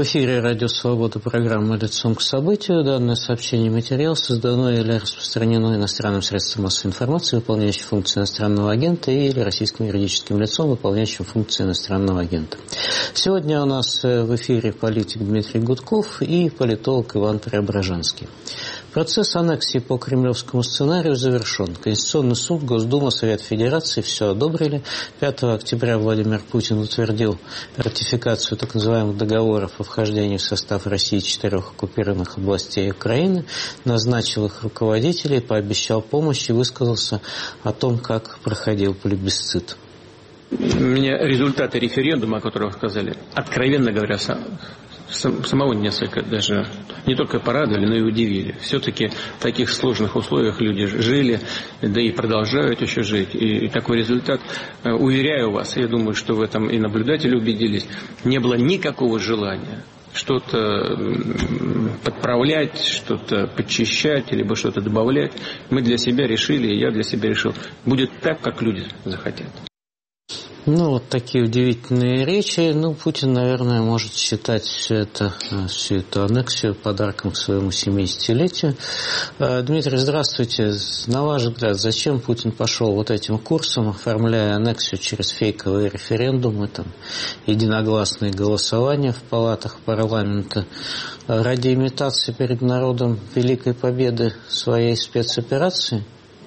В эфире Радио Свобода, программа «Лицом к событию». Данное сообщение и материал создано или распространено иностранным средством массовой информации, выполняющим функции иностранного агента, или российским юридическим лицом, выполняющим функции иностранного агента. Сегодня у нас в эфире политик Дмитрий Гудков и политолог Иван Преображенский. Процесс аннексии по кремлевскому сценарию завершен. Конституционный суд, Госдума, Совет Федерации все одобрили. 5 октября Владимир Путин утвердил ратификацию так называемых договоров о вхождении в состав России 4 оккупированных областей Украины, назначил их руководителей, пообещал помощь и высказался о том, как проходил плебисцит. Меня результаты референдума, о котором вы сказали, откровенно говоря, самого несколько даже не только порадовали, но и удивили. Все-таки в таких сложных условиях люди жили, да и продолжают еще жить. И такой результат, уверяю вас, я думаю, что в этом и наблюдатели убедились, не было никакого желания что-то подправлять, что-то подчищать, либо что-то добавлять. Мы для себя решили, и я для себя решил, будет так, как люди захотят. Вот такие удивительные речи. Путин, наверное, может считать всю эту аннексию подарком к своему 70-летию. Дмитрий, здравствуйте. На ваш взгляд, зачем Путин пошел вот этим курсом, оформляя аннексию через фейковые референдумы, единогласные голосования в палатах парламента, ради имитации перед народом великой победы своей спецоперации?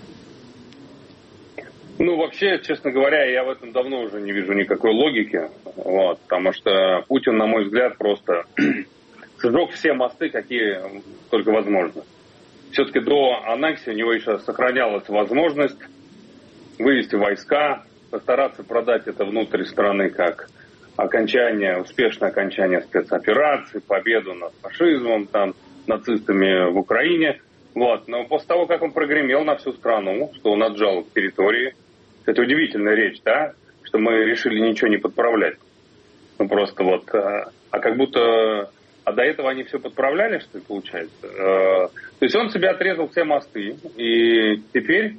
Вообще, честно говоря, я в этом давно уже не вижу никакой логики, потому что Путин, на мой взгляд, просто сжег все мосты, какие только возможно. Все-таки до аннексии у него еще сохранялась возможность вывести войска, постараться продать это внутрь страны как успешное окончание спецоперации, победу над фашизмом, нацистами в Украине. Но после того, как он прогремел на всю страну, что он отжал территории, это удивительная речь, да, что мы решили ничего не подправлять. Как будто... А до этого они все подправляли, что ли, получается? То есть он себе отрезал все мосты, и теперь,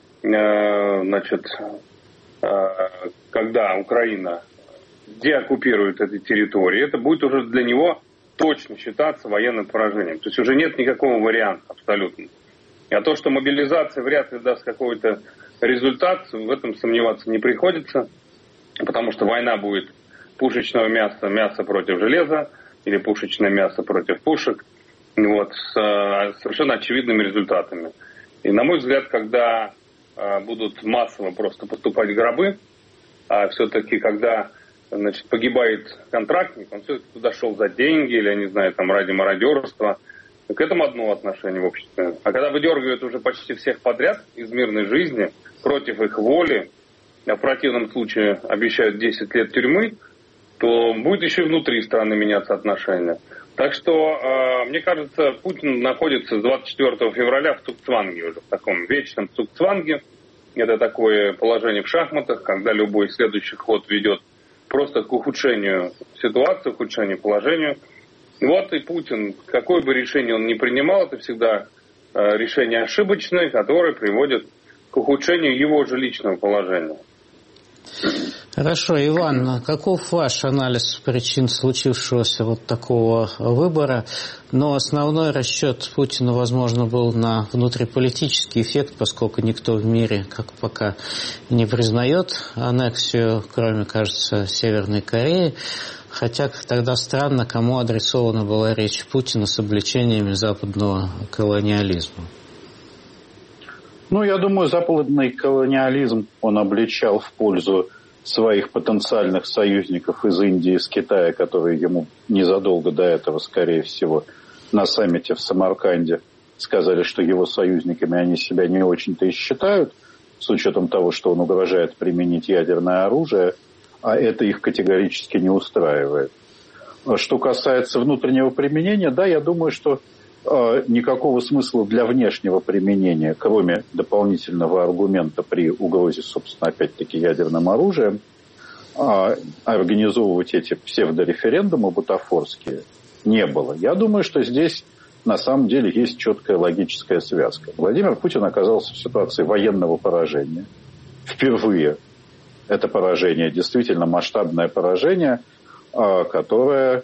когда Украина деоккупирует эти территории, это будет уже для него точно считаться военным поражением. То есть уже нет никакого варианта абсолютно. А то, что мобилизация вряд ли даст какой-то результат, в этом сомневаться не приходится, потому что война будет пушечного мяса, мясо против железа, или пушечное мясо против пушек, с совершенно очевидными результатами. И, на мой взгляд, когда будут массово просто поступать гробы, а все-таки, когда погибает контрактник, он все-таки туда шел за деньги, или, я не знаю, ради мародерства, к этому одно отношение в обществе. А когда выдергивают уже почти всех подряд из мирной жизни, против их воли, а в противном случае обещают 10 лет тюрьмы, то будет еще и внутри страны меняться отношения. Так что, мне кажется, Путин находится с 24 февраля в цугцванге уже, в таком вечном цугцванге. Это такое положение в шахматах, когда любой следующий ход ведет просто к ухудшению ситуации, к ухудшению положения. И Путин, какое бы решение он ни принимал, это всегда решение ошибочное, которое приводит к ухудшению его же личного положения. Хорошо, Иван, каков ваш анализ причин случившегося такого выбора? Но основной расчет Путина, возможно, был на внутриполитический эффект, поскольку никто в мире, как пока, не признает аннексию, кроме, кажется, Северной Кореи. Хотя тогда странно, кому адресована была речь Путина с обличениями западного колониализма. Я думаю, западный колониализм он обличал в пользу своих потенциальных союзников из Индии, из Китая, которые ему незадолго до этого, скорее всего, на саммите в Самарканде сказали, что его союзниками они себя не очень-то и считают, с учетом того, что он угрожает применить ядерное оружие, а это их категорически не устраивает. Что касается внутреннего применения, да, я думаю, что никакого смысла для внешнего применения, кроме дополнительного аргумента при угрозе, собственно, опять-таки ядерным оружием, организовывать эти псевдореферендумы бутафорские не было. Я думаю, что здесь на самом деле есть четкая логическая связка. Владимир Путин оказался в ситуации военного поражения. Впервые это поражение, действительно масштабное поражение, которое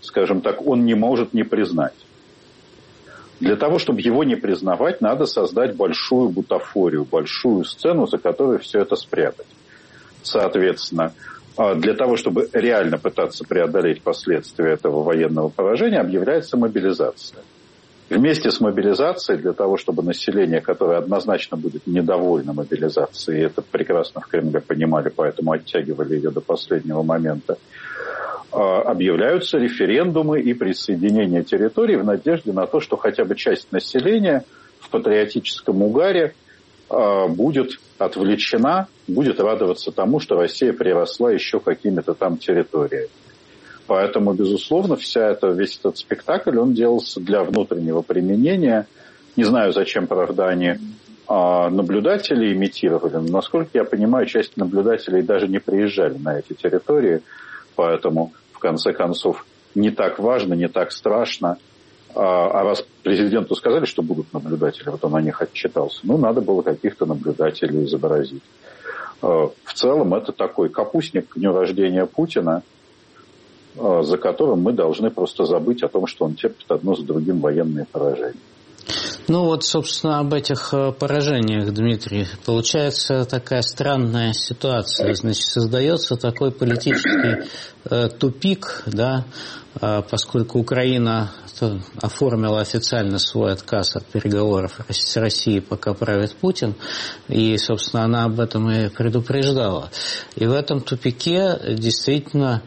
скажем так, он не может не признать. Для того, чтобы его не признавать, надо создать большую бутафорию, большую сцену, за которой все это спрятать. Соответственно, для того, чтобы реально пытаться преодолеть последствия этого военного поражения, объявляется мобилизация. Вместе с мобилизацией, для того, чтобы население, которое однозначно будет недовольно мобилизацией, и это прекрасно в Кремле понимали, поэтому оттягивали ее до последнего момента, объявляются референдумы и присоединение территорий в надежде на то, что хотя бы часть населения в патриотическом угаре будет отвлечена, будет радоваться тому, что Россия приросла еще какими-то там территориями. Поэтому, безусловно, весь этот спектакль, он делался для внутреннего применения. Не знаю, зачем, правда, они наблюдателей имитировали, но, насколько я понимаю, часть наблюдателей даже не приезжали на эти территории, поэтому, в конце концов, не так важно, не так страшно. А раз президенту сказали, что будут наблюдатели, вот он о них отчитался, надо было каких-то наблюдателей изобразить. В целом, это такой капустник к дню рождения Путина, за которым мы должны просто забыть о том, что он терпит одно за другим военные поражения. Собственно, об этих поражениях, Дмитрий. Получается такая странная ситуация. Значит, создается такой политический тупик, да, поскольку Украина оформила официально свой отказ от переговоров с Россией, пока правит Путин, и, собственно, она об этом и предупреждала. И в этом тупике действительно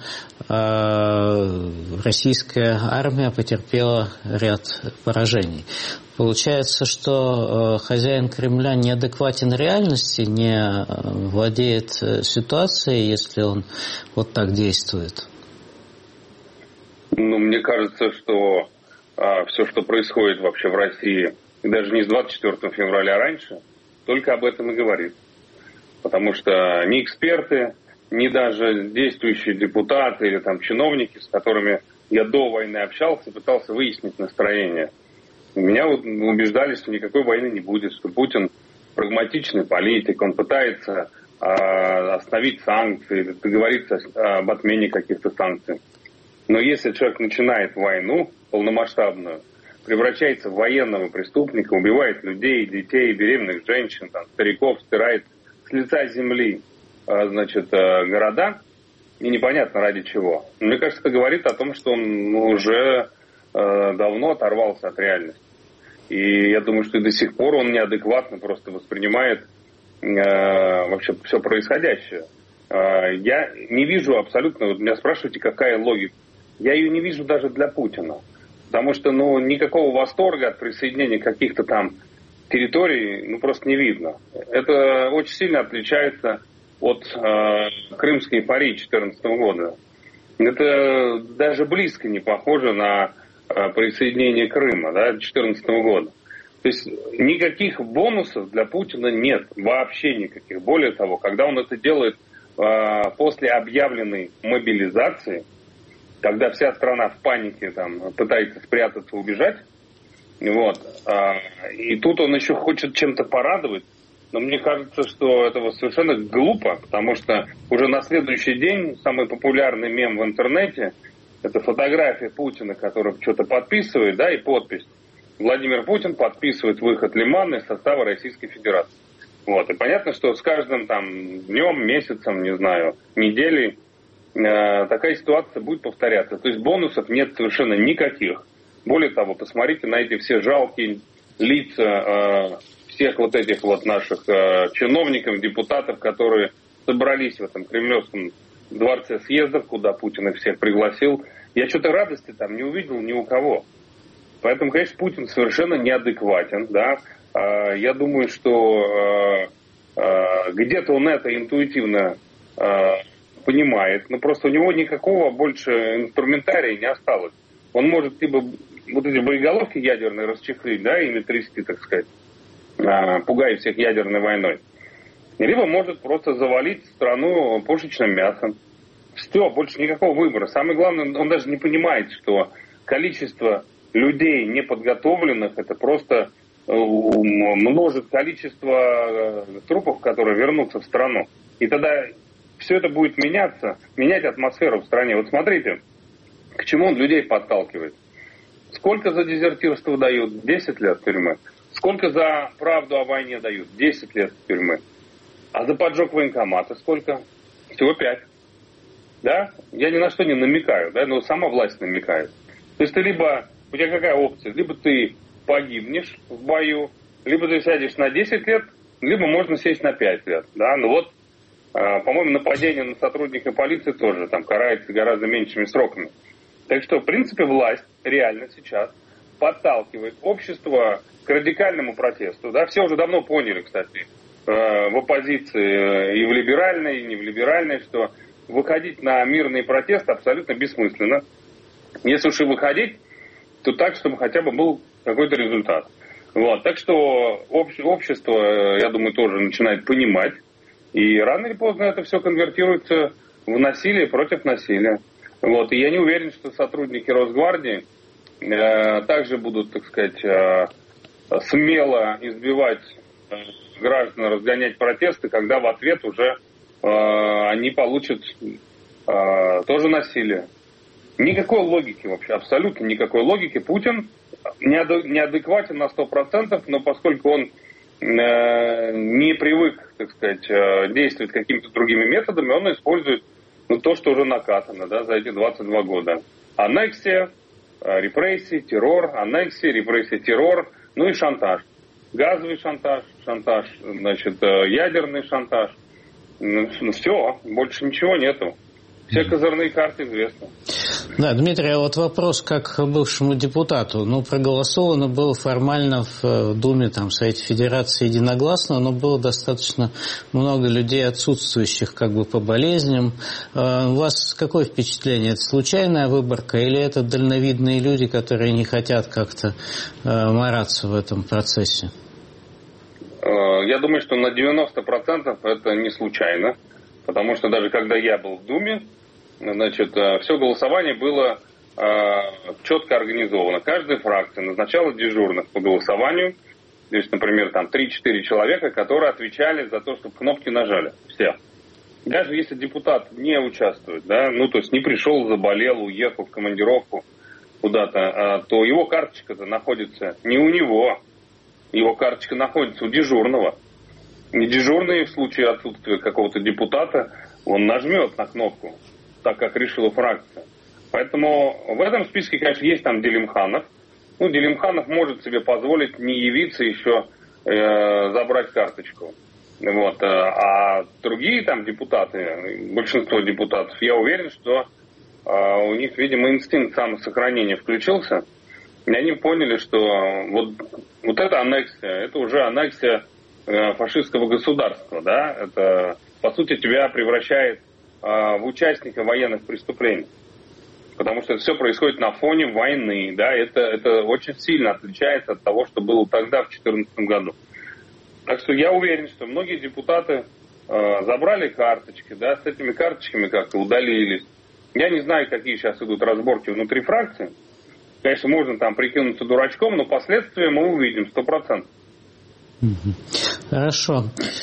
российская армия потерпела ряд поражений. Получается, что хозяин Кремля неадекватен реальности, не владеет ситуацией, если он вот так действует? Мне кажется, что все, что происходит вообще в России, и даже не с 24 февраля, а раньше, только об этом и говорит. Потому что ни эксперты, ни даже действующие депутаты или там чиновники, с которыми я до войны общался, пытался выяснить настроение, меня убеждали, что никакой войны не будет, что Путин прагматичный политик, он пытается остановить санкции, договориться об отмене каких-то санкций. Но если человек начинает войну полномасштабную, превращается в военного преступника, убивает людей, детей, беременных женщин, стариков, стирает с лица земли, города, и непонятно ради чего. Мне кажется, это говорит о том, что он уже давно оторвался от реальности. И я думаю, что и до сих пор он неадекватно просто воспринимает вообще все происходящее. Я не вижу абсолютно, меня спрашиваете, какая логика. Я ее не вижу даже для Путина. Потому что никакого восторга от присоединения каких-то там территорий просто не видно. Это очень сильно отличается от крымской эйфории 2014 года. Это даже близко не похоже на присоединение Крыма 2014 года. То есть никаких бонусов для Путина нет, вообще никаких. Более того, когда он это делает после объявленной мобилизации, когда вся страна в панике пытается спрятаться, убежать, и тут он еще хочет чем-то порадовать, но мне кажется, что это совершенно глупо, потому что уже на следующий день самый популярный мем в интернете — это фотография Путина, который что-то подписывает, и подпись: Владимир Путин подписывает выход Лимана из состава Российской Федерации. И понятно, что с каждым днем, месяцем, не знаю, неделей такая ситуация будет повторяться. То есть бонусов нет совершенно никаких. Более того, посмотрите на эти все жалкие лица всех этих наших чиновников, депутатов, которые собрались в этом Кремлевском дворце съездов, куда Путин их всех пригласил. Я что-то радости там не увидел ни у кого. Поэтому, конечно, Путин совершенно неадекватен. Я думаю, что где-то он это интуитивно понимает, но просто у него никакого больше инструментария не осталось. Он может либо эти боеголовки ядерные расчехлить, ими трясти, так сказать, пугая всех ядерной войной, либо может просто завалить страну пушечным мясом. Все, больше никакого выбора. Самое главное, он даже не понимает, что количество людей неподготовленных — это просто множит количество трупов, которые вернутся в страну. И тогда все это будет меняться, менять атмосферу в стране. Смотрите, К чему он людей подталкивает? Сколько за дезертирство дают? 10 лет тюрьмы. Сколько за правду о войне дают? 10 лет тюрьмы. А за поджог военкомата сколько? Всего 5. Да? Я ни на что не намекаю, да, но сама власть намекает. То есть ты либо, у тебя какая опция? Либо ты погибнешь в бою, либо ты сядешь на 10 лет, либо можно сесть на 5 лет. Да? Ну вот, по-моему, нападение на сотрудника полиции тоже там карается гораздо меньшими сроками. Так что, в принципе, власть реально сейчас подталкивает общество к радикальному протесту. Да? Все уже давно поняли, кстати, в оппозиции и в либеральной, и не в либеральной, что выходить на мирный протест абсолютно бессмысленно. Если уж и выходить, то так, чтобы хотя бы был какой-то результат. Вот. Так что общество, я думаю, тоже начинает понимать. И рано или поздно это все конвертируется в насилие против насилия. Вот. И я не уверен, что сотрудники Росгвардии также будут, так сказать, смело избивать граждан, разгонять протесты, когда в ответ уже они получат тоже насилие. Никакой логики вообще, абсолютно никакой логики. Путин неадекватен на 100%, но поскольку он не привык, так сказать, действовать какими-то другими методами, он использует то, что уже накатано, да, за эти 22 года. Аннексия, репрессии, террор, аннексия, репрессии, террор, ну и шантаж. Газовый шантаж, значит, ядерный шантаж. Ну все, больше ничего нету. Все козырные карты известны. Да, Дмитрий, а вот вопрос как бывшему депутату. Ну, проголосовано было формально в Думе, там, в Совете Федерации единогласно, но было достаточно много людей, отсутствующих как бы по болезням. У вас какое впечатление? Это случайная выборка или это дальновидные люди, которые не хотят как-то мараться в этом процессе? Я думаю, что на 90% это не случайно, потому что даже когда я был в Думе, значит, все голосование было четко организовано. Каждая фракция назначала дежурных по голосованию, то есть, например, там 3-4 человека, которые отвечали за то, чтобы кнопки нажали. Все. Даже если депутат не участвует, да, ну, то есть не пришел, заболел, уехал в командировку куда-то, то его карточка-то находится не у него, его карточка находится у дежурного. И дежурный в случае отсутствия какого-то депутата, он нажмет на кнопку, так как решила фракция. Поэтому в этом списке, конечно, есть там Делимханов. Ну, Делимханов может себе позволить не явиться еще забрать карточку. Вот. А другие там депутаты, большинство депутатов, я уверен, что у них, видимо, инстинкт самосохранения включился. И они поняли, что вот эта аннексия, это уже аннексия фашистского государства, да, это, по сути, тебя превращает в участника военных преступлений. Потому что это все происходит на фоне войны, да, это очень сильно отличается от того, что было тогда, в 2014 году. Так что я уверен, что многие депутаты забрали карточки, да, с этими карточками как-то удалились. Я не знаю, какие сейчас идут разборки внутри фракции. Конечно, можно там прикинуться дурачком, но последствия мы увидим 100%. Хорошо.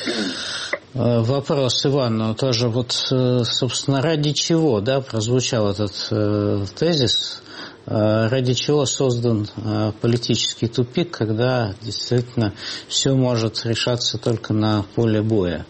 Вопрос Ивану тоже. Вот, собственно, ради чего, да, прозвучал этот тезис, ради чего создан политический тупик, когда действительно все может решаться только на поле боя?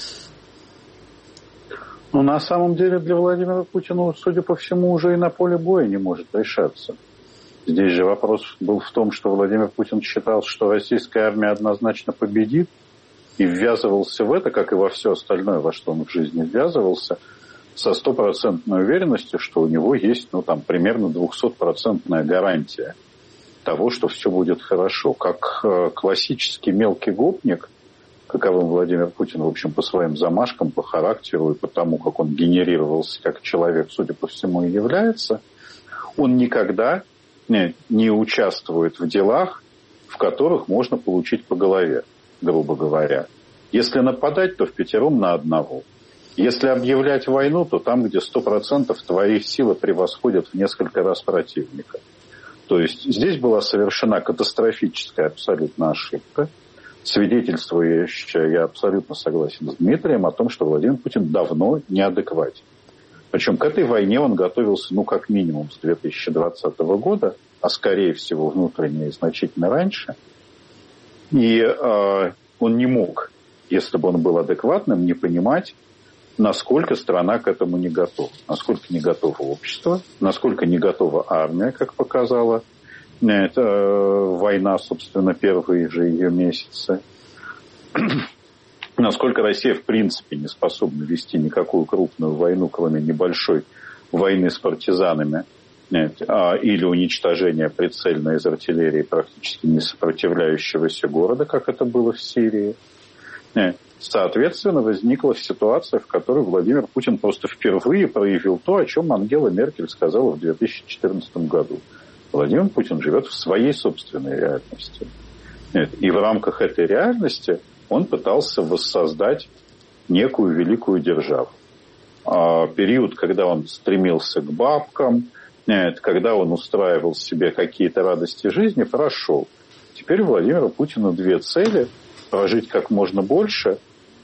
Ну, на самом деле для Владимира Путина, судя по всему, уже и на поле боя не может решаться. Здесь же вопрос был в том, что Владимир Путин считал, что российская армия однозначно победит, и ввязывался в это, как и во все остальное, во что он в жизни ввязывался, со 100% уверенностью, что у него есть, ну, там, примерно 200% гарантия того, что все будет хорошо. Как классический мелкий гопник, каковым Владимир Путин, в общем, по своим замашкам, по характеру и по тому, как он генерировался как человек, судя по всему, и является, он никогда не участвует в делах, в которых можно получить по голове, грубо говоря. Если нападать, то впятером на одного. Если объявлять войну, то там, где 100% твои силы превосходят в несколько раз противника. То есть здесь была совершена катастрофическая абсолютно ошибка, свидетельствующая, я абсолютно согласен с Дмитрием, о том, что Владимир Путин давно неадекватен. Причем к этой войне он готовился, как минимум с 2020 года, а скорее всего внутренне и значительно раньше. И он не мог, если бы он был адекватным, не понимать, насколько страна к этому не готова. Насколько не готово общество, насколько не готова армия, как показала война, собственно, первые же ее месяцы. Насколько Россия, в принципе, не способна вести никакую крупную войну, кроме небольшой войны с партизанами, или уничтожения прицельно из артиллерии практически не сопротивляющегося города, как это было в Сирии. Соответственно, возникла ситуация, в которой Владимир Путин просто впервые проявил то, о чем Ангела Меркель сказала в 2014 году. Владимир Путин живет в своей собственной реальности. И в рамках этой реальности он пытался воссоздать некую великую державу. Период, когда он стремился к бабкам, когда он устраивал себе какие-то радости жизни, прошел. Теперь у Владимира Путина две цели: прожить как можно больше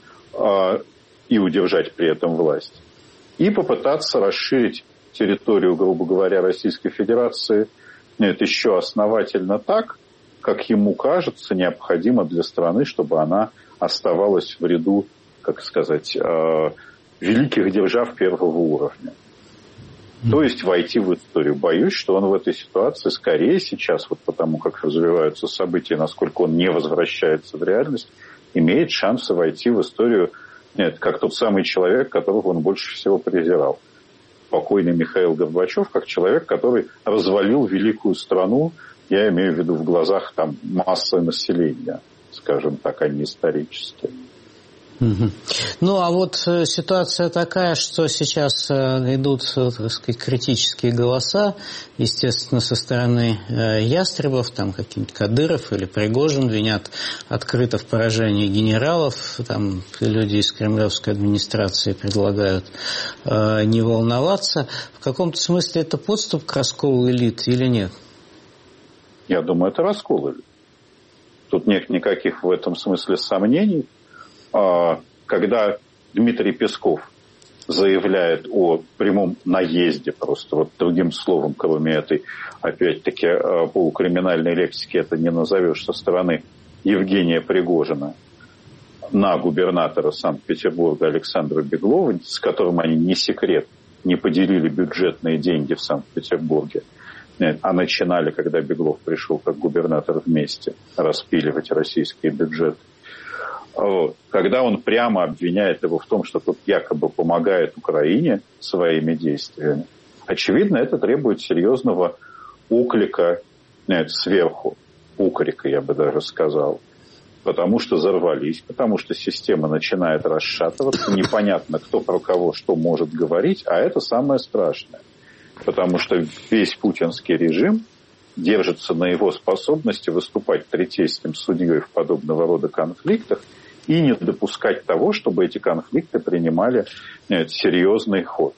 и удержать при этом власть, и попытаться расширить территорию, грубо говоря, Российской Федерации еще основательно так, как ему кажется, необходимо для страны, чтобы она оставалась в ряду, как сказать, великих держав первого уровня. То есть войти в историю. Боюсь, что он в этой ситуации скорее сейчас, потому как развиваются события, насколько он не возвращается в реальность, имеет шансы войти в историю как тот самый человек, которого он больше всего презирал. Покойный Михаил Горбачев, как человек, который развалил великую страну, я имею в виду в глазах массы населения, скажем так, а не исторически. Ну, а вот ситуация такая, что сейчас идут, так сказать, критические голоса, естественно, со стороны ястребов, каким-то Кадыров или Пригожин винят открыто в поражении генералов, люди из кремлевской администрации предлагают не волноваться. В каком-то смысле это подступ к расколу элит или нет? Я думаю, это раскол элит. Тут нет никаких в этом смысле сомнений. Когда Дмитрий Песков заявляет о прямом наезде, просто другим словом, кроме этой, опять-таки, полукриминальной лексики, это не назовешь, со стороны Евгения Пригожина на губернатора Санкт-Петербурга Александра Беглова, с которым они, не секрет, не поделили бюджетные деньги в Санкт-Петербурге, а начинали, когда Беглов пришел как губернатор, вместе распиливать российский бюджет. Когда он прямо обвиняет его в том, что тот якобы помогает Украине своими действиями, очевидно, это требует серьезного оклика сверху, укорика, я бы даже сказал, потому что взорвались, потому что система начинает расшатываться, непонятно, кто про кого что может говорить, а это самое страшное, потому что весь путинский режим держится на его способности выступать третейским судьей в подобного рода конфликтах и не допускать того, чтобы эти конфликты принимали серьезный ход.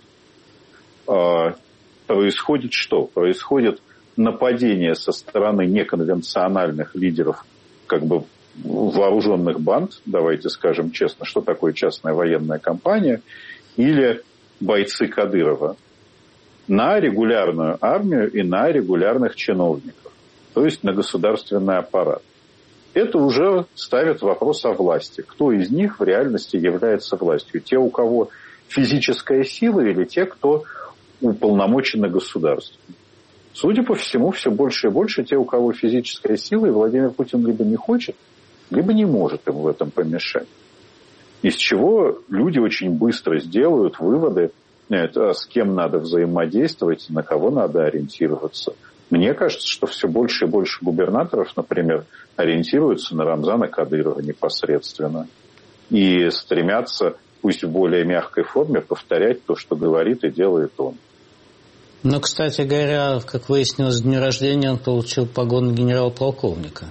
Происходит что? Происходит нападение со стороны неконвенциональных лидеров вооруженных банд, давайте скажем честно, что такое частная военная компания, или бойцы Кадырова, на регулярную армию и на регулярных чиновников, то есть на государственный аппарат. Это уже ставит вопрос о власти. Кто из них в реальности является властью? Те, у кого физическая сила, или те, кто уполномочены государством? Судя по всему, все больше и больше те, у кого физическая сила, и Владимир Путин либо не хочет, либо не может им в этом помешать. Из чего люди очень быстро сделают выводы, с кем надо взаимодействовать, на кого надо ориентироваться. Мне кажется, что все больше и больше губернаторов, например, ориентируются на Рамзана Кадырова непосредственно и стремятся, пусть в более мягкой форме, повторять то, что говорит и делает он. Но, кстати говоря, как выяснилось, в дню рождения он получил погоны генерал-полковника.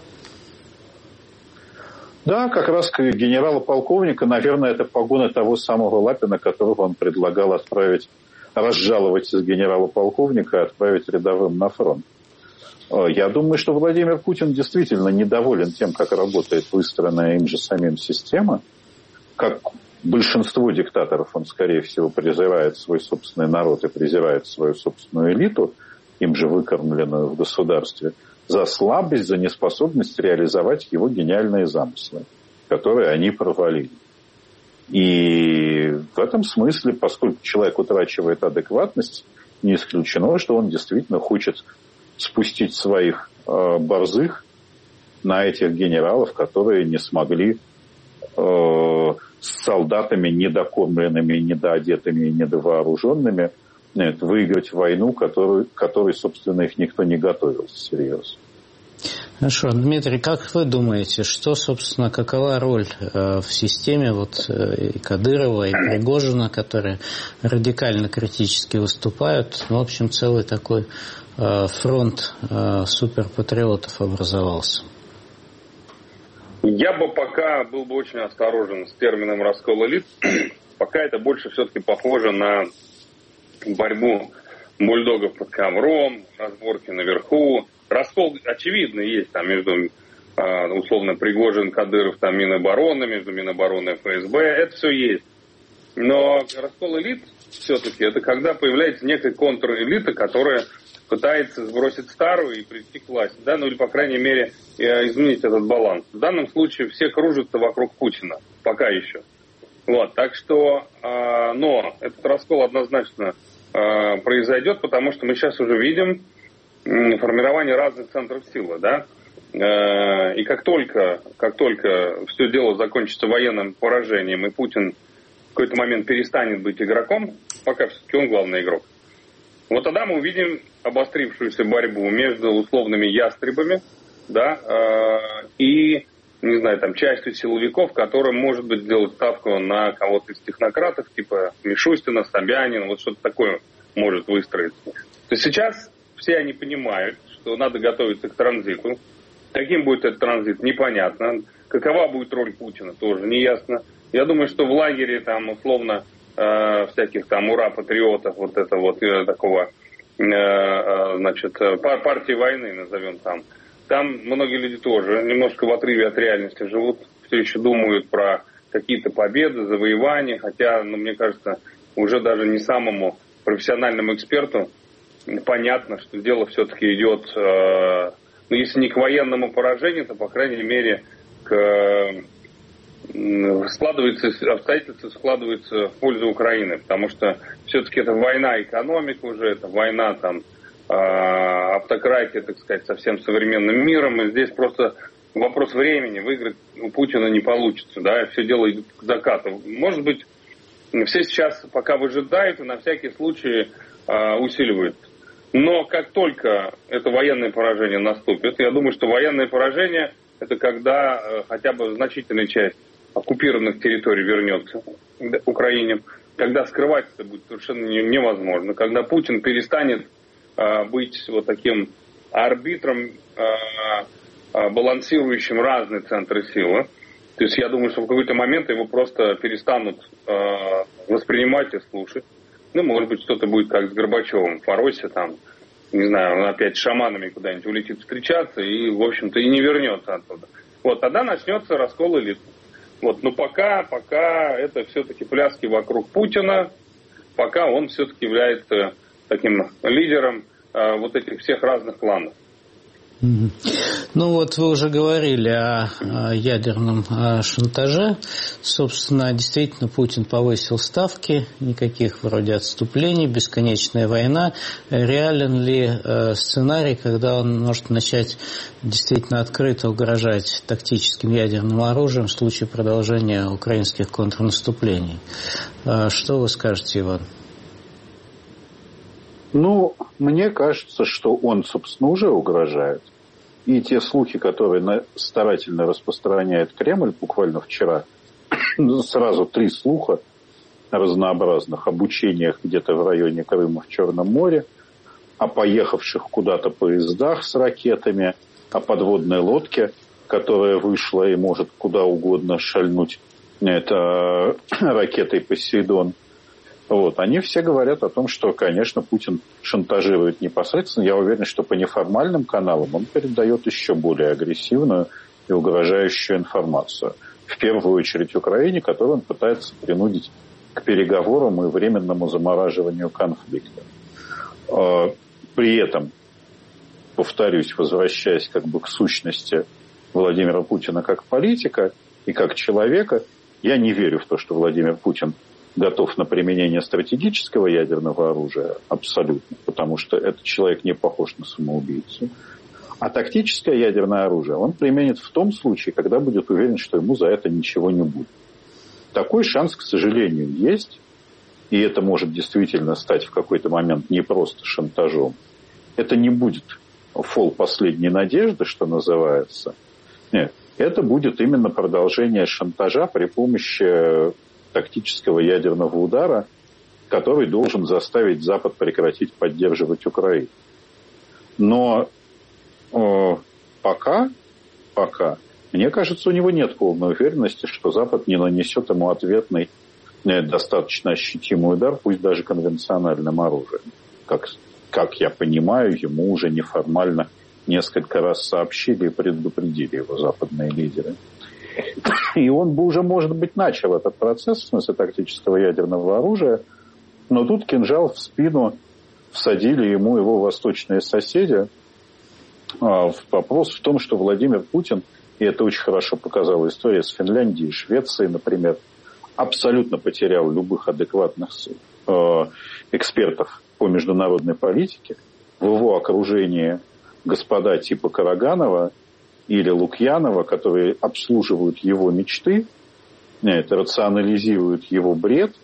Да, как раз к генерала-полковника, наверное, это погоны того самого Лапина, которого он предлагал разжаловать из генерала-полковника и отправить рядовым на фронт. Я думаю, что Владимир Путин действительно недоволен тем, как работает выстроенная им же самим система, как большинство диктаторов, он, скорее всего, презирает свой собственный народ и презирает свою собственную элиту, им же выкормленную в государстве, за слабость, за неспособность реализовать его гениальные замыслы, которые они провалили. И в этом смысле, поскольку человек утрачивает адекватность, не исключено, что он действительно хочет спустить своих борзых на этих генералов, которые не смогли с солдатами недокормленными, недоодетыми и недовооруженными выиграть войну, которой, собственно, их никто не готовился серьезно. Хорошо. Дмитрий, как вы думаете, что, собственно, какова роль в системе вот и Кадырова, и Пригожина, которые радикально критически выступают? В общем, целый такой фронт суперпатриотов образовался. Я бы пока был бы очень осторожен с термином «раскол элит». Пока это больше все-таки похоже на борьбу бульдогов под ковром, разборки наверху. Раскол, очевидно, есть там между, условно, Пригожин, Кадыров, там, Минобороны, между Минобороны и ФСБ. Это все есть. Но раскол элит все-таки это когда появляется некая контрэлита, которая пытается сбросить старую и прийти к власти, да, ну или, по крайней мере, изменить этот баланс. В данном случае все кружатся вокруг Путина, пока еще. Вот, так что, но этот раскол однозначно произойдет, потому что мы сейчас уже видим формирование разных центров силы, да, и как только все дело закончится военным поражением, и Путин в какой-то момент перестанет быть игроком, пока все-таки он главный игрок, вот тогда мы увидим обострившуюся борьбу между условными ястребами, да, и, не знаю, там, частью силовиков, которым, может быть, сделать ставку на кого-то из технократов, типа Мишустина, Собянина, вот что-то такое может выстроиться. То есть сейчас все они понимают, что надо готовиться к транзиту. Каким будет этот транзит, непонятно. Какова будет роль Путина, тоже неясно. Я думаю, что в лагере, там, условно, всяких там ура-патриотов, вот это вот такого, значит, партии войны, назовем там многие люди тоже немножко в отрыве от реальности живут, все еще думают про какие-то победы, завоевания, хотя, ну, мне кажется, уже даже не самому профессиональному эксперту понятно, что дело все-таки идет, ну, если не к военному поражению, то, по крайней мере, обстоятельства складываются в пользу Украины, потому что все-таки это война экономик уже, это война там автократия, так сказать, со всем современным миром, и здесь просто вопрос времени, выиграть у Путина не получится, да, все дело идет к закату. Может быть, все сейчас пока выжидают и на всякий случай усиливают. Но как только это военное поражение наступит, я думаю, что военное поражение это когда хотя бы значительная часть оккупированных территорий вернется к Украине, когда скрывать это будет совершенно невозможно, когда Путин перестанет быть вот таким арбитром, балансирующим разные центры силы. То есть я думаю, что в какой-то момент его просто перестанут воспринимать и слушать. Ну, может быть, что-то будет как с Горбачевым в Фаросе, там, не знаю, он опять с шаманами куда-нибудь улетит встречаться и, в общем-то, и не вернется оттуда. Вот, тогда начнется раскол элит. Вот, но пока это все-таки пляски вокруг Путина, пока он все-таки является таким лидером вот этих всех разных кланов. Ну вот вы уже говорили о ядерном шантаже. Собственно, действительно, Путин повысил ставки, никаких вроде отступлений, бесконечная война. Реален ли сценарий, когда он может начать действительно открыто угрожать тактическим ядерным оружием в случае продолжения украинских контрнаступлений? Что вы скажете, Иван? Ну, мне кажется, что он, собственно, уже угрожает. И те слухи, которые старательно распространяет Кремль, буквально вчера, сразу 3 слуха разнообразных об учениях где-то в районе Крыма в Черном море, о поехавших куда-то поездах с ракетами, о подводной лодке, которая вышла и может куда угодно шальнуть. Это ракетой «Посейдон». Вот. Они все говорят о том, что, конечно, Путин шантажирует непосредственно. Я уверен, что по неформальным каналам он передает еще более агрессивную и угрожающую информацию. в первую очередь Украине, которую он пытается принудить к переговорам и временному замораживанию конфликта. При этом, повторюсь, возвращаясь как бы к сущности Владимира Путина как политика и как человека, я не верю в то, что Владимир Путин готов на применение стратегического ядерного оружия абсолютно, потому что этот человек не похож на самоубийцу. А тактическое ядерное оружие он применит в том случае, когда будет уверен, что ему за это ничего не будет. Такой шанс, к сожалению, есть, и это может действительно стать в какой-то момент не просто шантажом. Это не будет фол последней надежды, что называется. Нет, это будет именно продолжение шантажа при помощи тактического ядерного удара, который должен заставить Запад прекратить поддерживать Украину. Но пока, мне кажется, у него нет полной уверенности, что Запад не нанесет ему ответный, достаточно ощутимый удар, пусть даже конвенциональным оружием. Как я понимаю, ему уже неформально несколько раз сообщили и предупредили его западные лидеры. И он бы уже, может быть, начал этот процесс, в смысле тактического ядерного оружия, но тут кинжал в спину всадили ему его восточные соседи. Вопрос в том, что Владимир Путин, и это очень хорошо показала история с Финляндией, Швецией, например, абсолютно потерял любых адекватных экспертов по международной политике. В его окружении господа типа Караганова или Лукьянова, которые обслуживают его мечты, рационализируют его бред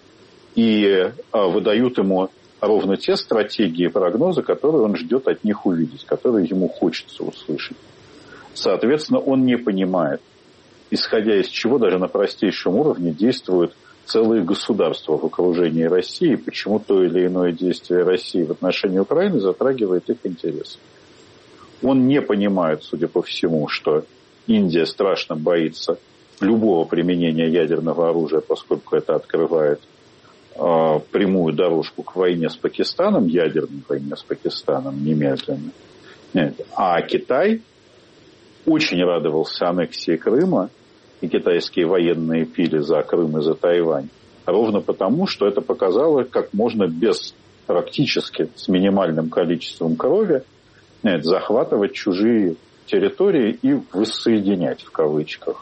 и выдают ему ровно те стратегии и прогнозы, которые он ждет от них увидеть, которые ему хочется услышать. Соответственно, он не понимает, исходя из чего даже на простейшем уровне действуют целые государства в окружении России, почему то или иное действие России в отношении Украины затрагивает их интересы. Он не понимает, судя по всему, что Индия страшно боится любого применения ядерного оружия, поскольку это открывает прямую дорожку к войне с Пакистаном, ядерной войне с Пакистаном немедленно. Нет. А Китай очень радовался аннексии Крыма, и китайские военные пили за Крым и за Тайвань, ровно потому, что это показало, как можно практически с минимальным количеством крови захватывать чужие территории и воссоединять в кавычках.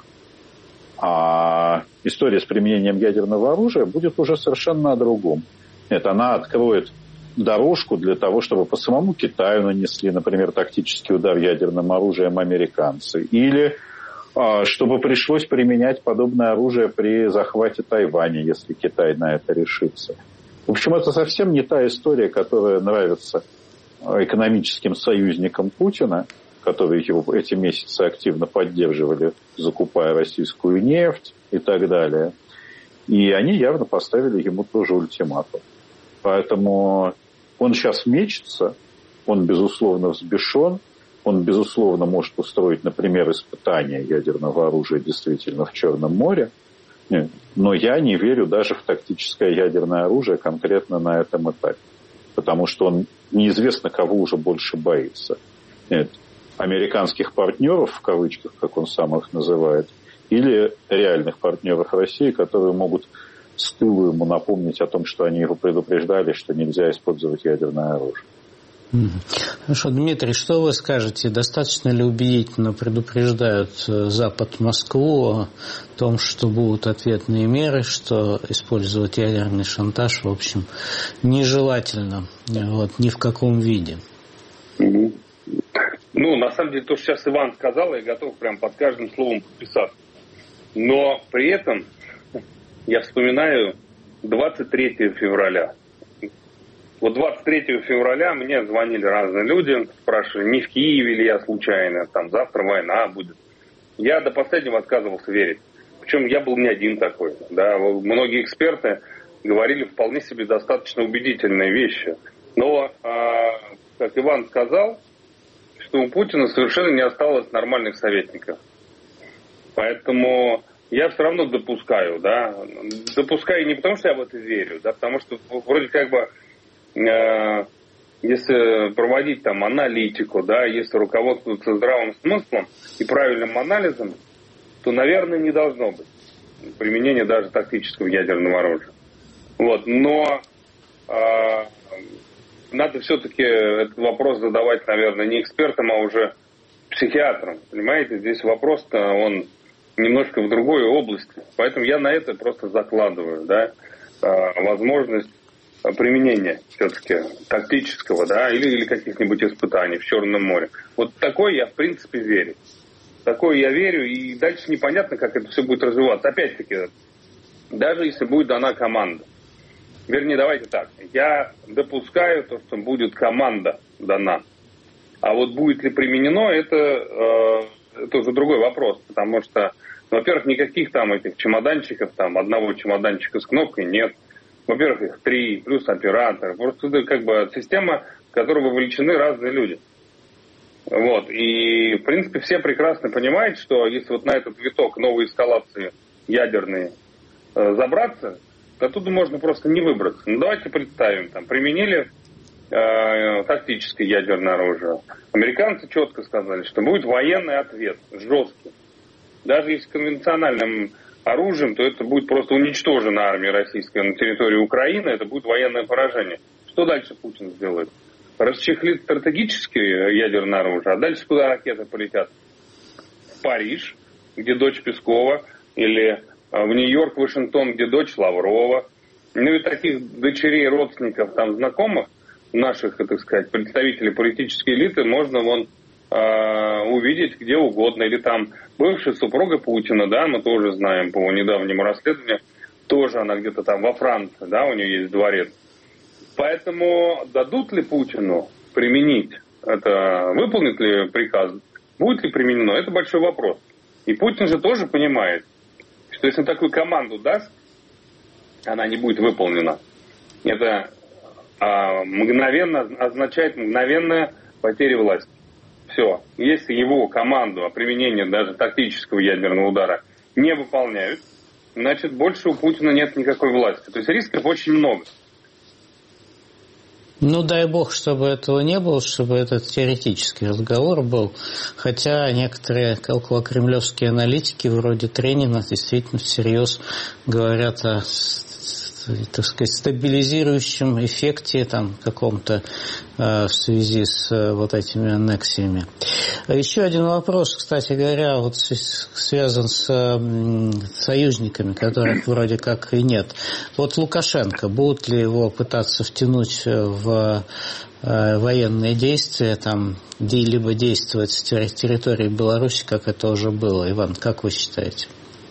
А история с применением ядерного оружия будет уже совершенно о другом. Она откроет дорожку для того, чтобы по самому Китаю нанесли, например, тактический удар ядерным оружием американцы. Или чтобы пришлось применять подобное оружие при захвате Тайваня, если Китай на это решится. В общем, это совсем не та история, которая нравится экономическим союзникам Путина, которые его эти месяцы активно поддерживали, закупая российскую нефть и так далее. И они явно поставили ему тоже ультиматум. Поэтому он сейчас мечется, он, безусловно, взбешен, он, безусловно, может устроить, например, испытание ядерного оружия действительно в Черном море, но я не верю даже в тактическое ядерное оружие конкретно на этом этапе, потому что он неизвестно, кого уже больше боится. Американских партнеров, в кавычках, как он сам их называет, или реальных партнеров России, которые могут с тылу ему напомнить о том, что они его предупреждали, что нельзя использовать ядерное оружие. Хорошо, Дмитрий, что вы скажете? Достаточно ли убедительно предупреждают Запад Москву о том, что будут ответные меры, что использовать ядерный шантаж, в общем, нежелательно ни в каком виде? На самом деле, то, что сейчас Иван сказал, я готов прям под каждым словом подписаться. Но при этом я вспоминаю 23 февраля. 23 февраля мне звонили разные люди, спрашивали, не в Киеве ли я случайно, там завтра война будет. Я до последнего отказывался верить. Причем я был не один такой. Да. Многие эксперты говорили вполне себе достаточно убедительные вещи. Но, как Иван сказал, что у Путина совершенно не осталось нормальных советников. Поэтому я все равно допускаю, да. Допускаю не потому, что я в это верю, да, потому что вроде как бы если проводить там аналитику, да, если руководствоваться здравым смыслом и правильным анализом, то, наверное, не должно быть применения даже тактического ядерного оружия. Вот. Но надо все-таки этот вопрос задавать, наверное, не экспертам, а уже психиатрам. Понимаете, здесь вопрос-то, он немножко в другой области. Поэтому я на это просто закладываю, да, возможность применения все-таки тактического, да, или каких-нибудь испытаний в Черном море. Вот такое я, в принципе, верю. Такое я верю, и дальше непонятно, как это все будет развиваться. Опять-таки, даже если будет дана команда. Вернее, давайте так. Я допускаю то, что будет команда дана. А вот будет ли применено, это уже другой вопрос. Потому что, во-первых, никаких там этих чемоданчиков, там одного чемоданчика с кнопкой нет. Во-первых, их 3, плюс оператор. Просто это как бы система, в которой вовлечены разные люди. Вот. И, в принципе, все прекрасно понимают, что если вот на этот виток новой эскалации ядерные забраться, то оттуда можно просто не выбраться. Ну, давайте представим, там, применили тактическое ядерное оружие. Американцы четко сказали, что будет военный ответ, жесткий. Даже если конвенциональным оружием, то это будет просто уничтожена армия российская на территории Украины, это будет военное поражение. Что дальше Путин сделает? Расчехлит стратегическое ядерное оружие, а дальше куда ракеты полетят? В Париж, где дочь Пескова, или в Нью-Йорк, Вашингтон, где дочь Лаврова. Ну и таких дочерей, родственников, там, знакомых наших, так сказать, представителей политической элиты можно вон увидеть где угодно. Или там бывшая супруга Путина, да, мы тоже знаем по недавнему расследованию, тоже она где-то там во Франции, да, у нее есть дворец. Поэтому дадут ли Путину применить это, выполнит ли приказ, будет ли применено, это большой вопрос. И Путин же тоже понимает, что если он такую команду даст, она не будет выполнена. Это мгновенно означает мгновенная потеря власти. Все. Если его команду о применении даже тактического ядерного удара не выполняют, значит, больше у Путина нет никакой власти. То есть рисков очень много. Ну, дай бог, чтобы этого не было, чтобы этот теоретический разговор был. Хотя некоторые околокремлевские аналитики, вроде Тренина, действительно всерьез говорят о, так сказать, стабилизирующем эффекте там каком-то в связи с вот этими аннексиями. Еще один вопрос, кстати говоря, вот связан с союзниками, которых вроде как и нет. Вот Лукашенко, будут ли его пытаться втянуть в военные действия, там, либо действовать с территории Беларуси, как это уже было? Иван, как вы считаете?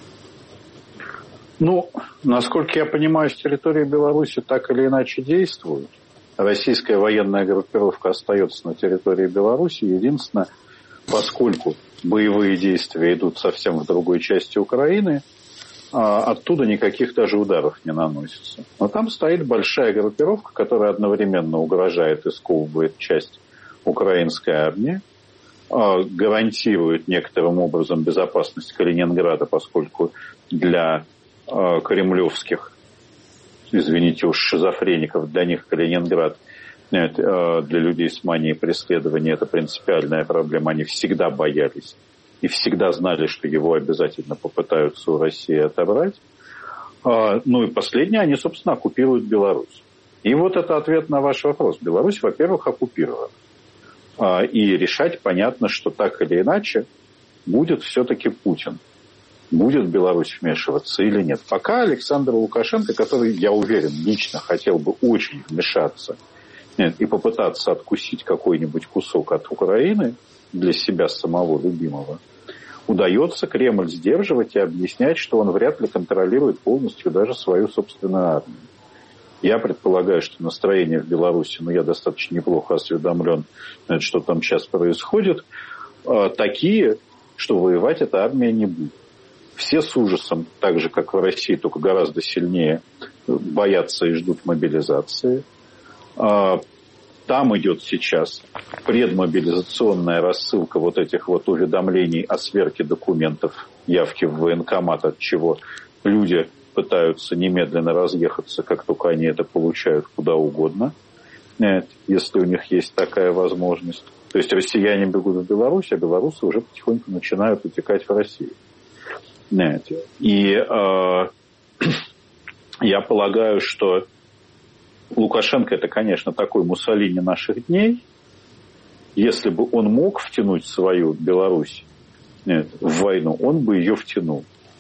Ну, насколько я понимаю, с территории Беларуси так или иначе действуют. Российская военная группировка остается на территории Беларуси. Единственное, поскольку боевые действия идут совсем в другой части Украины, оттуда никаких даже ударов не наносится. Но там стоит большая группировка, которая одновременно угрожает и сковывает часть украинской армии, гарантирует некоторым образом безопасность Калининграда, поскольку для кремлевских, извините уж, шизофреников, для них Калининград, для людей с манией преследования, это принципиальная проблема. Они всегда боялись и всегда знали, что его обязательно попытаются у России отобрать. Ну и последнее, они, собственно, оккупируют Беларусь. И вот это ответ на ваш вопрос. Беларусь, во-первых, оккупирована. И решать понятно, что так или иначе будет все-таки Путин. Будет Беларусь вмешиваться или нет. Пока Александр Лукашенко, который, я уверен, лично хотел бы очень вмешаться и попытаться откусить какой-нибудь кусок от Украины для себя самого любимого, удается Кремль сдерживать и объяснять, что он вряд ли контролирует полностью даже свою собственную армию. Я предполагаю, что настроение в Беларуси, я достаточно неплохо осведомлен, что там сейчас происходит, такие, что воевать эта армия не будет. Все с ужасом, так же, как в России, только гораздо сильнее, боятся и ждут мобилизации. Там идет сейчас предмобилизационная рассылка вот этих вот уведомлений о сверке документов, явки в военкомат, от чего люди пытаются немедленно разъехаться, как только они это получают куда угодно, если у них есть такая возможность. То есть россияне бегут в Беларусь, а белорусы уже потихоньку начинают утекать в Россию. И я полагаю, что Лукашенко — это, конечно, такой Муссолини наших дней. Если бы он мог втянуть свою Беларусь в войну, он бы ее втянул.